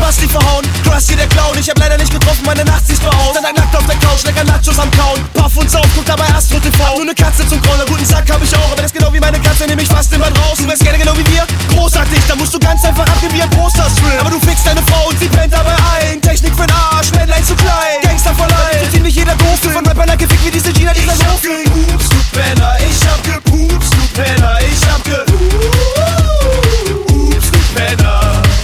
Basti verhauen. Krusty der Clown, ich hab leider nicht getroffen, meine Nachtsicht war aus. Dann nackt auf der Couch, lecker Nachos am Kauen. Puff und Sauf, guck dabei Astro TV. Nur ne Katze zum Kraulen, guten Sack hab ich auch. Aber das ist genau wie meine Katze, nehm ich fast immer raus. Du wärst gerne genau wie wir, großartig. Da musst du ganz einfach abgehen wie ein Poster-Stream. Aber du fickst deine Frau und sie pennt dabei ein. Technik für'n Arsch, Männlein zu klein. Gangster voll ein, so ziemlich jeder doof. Von Rappern gefickt wie diese Gina, dieser Sofa. Ich hab gepupst, du Penner, ich hab gepupst, du Penner, ich hab gepupst, du Penner.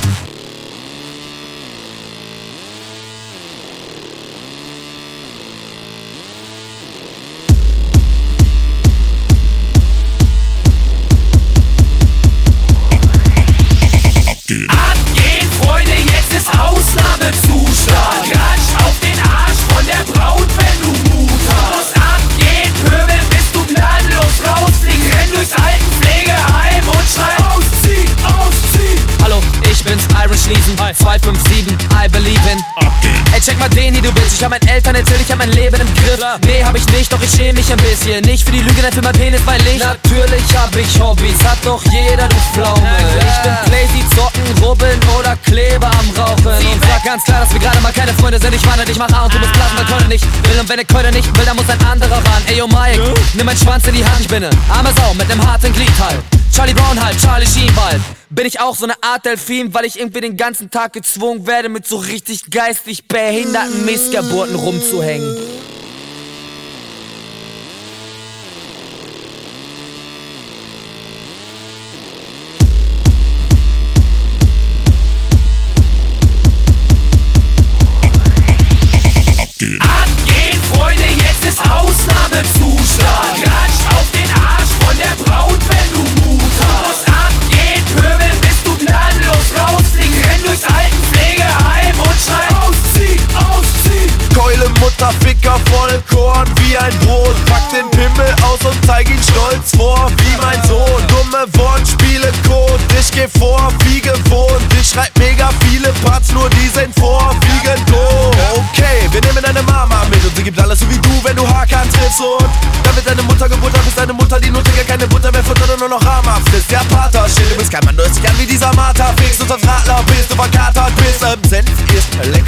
Abgehen, Freunde, jetzt ist Ausnahmezustand. Klatsch auf den Arsch von der Braut, wenn du Mut hast. Abgehen, Pöbel, bis du gnadenlos rausfliegst. Renn durchs Altenpflegeheim und schrei: Ausziehen, ausziehen. Hallo, ich bin's, Iron Schniesen, 257, I believe in. Ey, check mal den hier, du Bitch. Ich hab meinen Eltern erzählt, ich hab mein Leben im Griff. Nee, hab ich nicht, doch ich schäme mich ein bisschen. Nicht für die Lüge, nein, für mein Penis, weil ich natürlich hab ich Hobbys, hat doch jeder, du Pflaume. Ich bin lazy, zocken, rubbeln oder Kleber am Rauchen. Und sag ganz klar, dass wir gerade mal keine Freunde sind. Ich meine, ich mach A und du musst blasen, weil Keule nicht will. Und wenn ich Keule nicht will, dann muss ein anderer ran. Ey, yo Mike, nimm meinen Schwanz in die Hand, ich bin ne arme Sau mit nem harten Glied halt. Charlie Brown halt, Charlie Sheen bald. Bin ich auch so ne Art Delfin, weil ich irgendwie den ganzen Tag gezwungen werde, mit so richtig geistig behinderten Missgeburten rumzuhängen. Abgehen, Freunde, jetzt ist Ausnahmezustand. Klatsch auf den Arsch von der Braut, wenn du Mut hast. Abgehen, Pöbel, bis du gnadenlos rausfliegst. Renn durchs Altenpflegeheim und schrei: Ausziehen, ausziehen. Keule, Mutter, Ficker, voll Korn wie ein Brot. Pack den Pimmel aus und zeig ihn stolz vor, wie mein Sohn. Dumme Wortspiele, Code, ich geh vor, wie gewohnt. Ich schreib mega viele Parts, nur die sind vorwiegend doof. Okay, wir nehmen deine Mama mit und sie gibt alles so wie du, wenn du Hakan triffst. Und dann wird deine Mutter gebuttert, bis deine Mutter die Nutte keine Butter mehr futtert und nur noch Rama frisst. Ja, Pater, shit, du bist kein Mann, du hörst dich an wie dieser Martha-Fix. Du sonst Radler bist, du verkatert bist. Senf ist lecker.